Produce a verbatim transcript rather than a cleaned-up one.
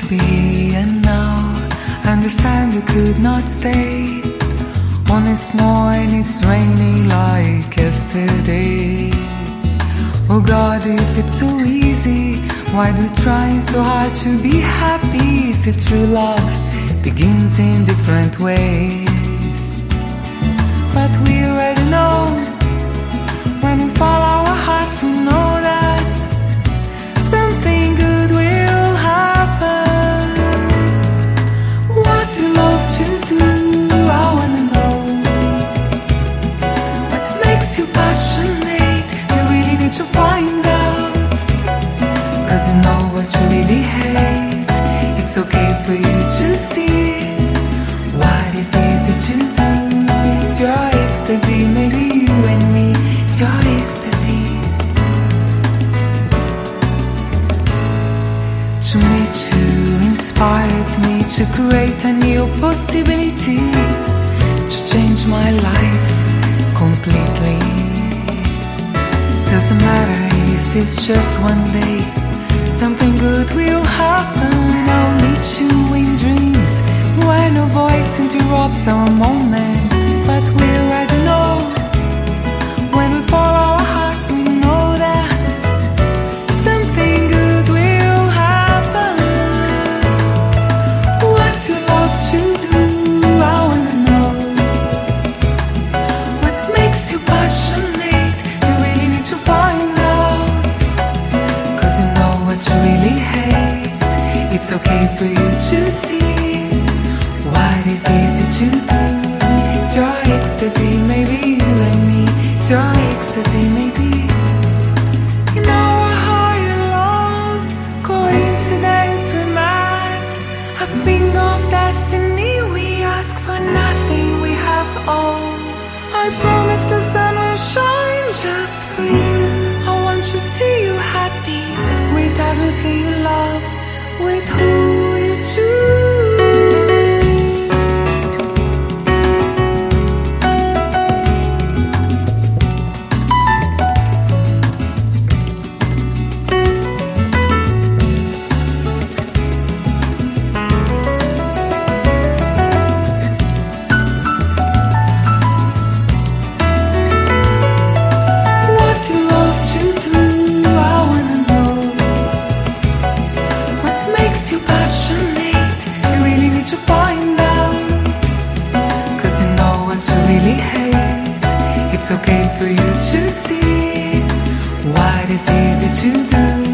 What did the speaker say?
be, and now I understand you could not stay. On this morning it's raining like yesterday. Oh God, if it's so easy, why do you try so hard to be happy? If it's true love begins in different ways. But we already know, when we follow our hearts, we know that something good will happen. What do you love to do? I wanna know. What makes you passionate? You really need to find out. Cause you know what you really hate. It's okay for you to see what is easy to do. It's your ecstasy, maybe you and me. It's your ecstasy. To meet you inspired me to create a new possibility, to change my life completely. Doesn't matter if it's just one day, something good will happen. I'll meet you in dreams when a voice interrupts our moment. But we already know, when we follow our hearts, we know that something good will happen. What do you love to do? I wanna know. What makes you passionate? You really need to find out. Cause you know what you really hate. It's okay for you to see what is easy to do. It's your ecstasy, maybe you and me. It's your ecstasy, maybe. You know how you love, coincidence we met. A thing of destiny, we ask for nothing, we have all. I promise the sun will shine just for you. I want to see you happy, with everything you love, with who you choose. It's okay for you to see what is easy to do.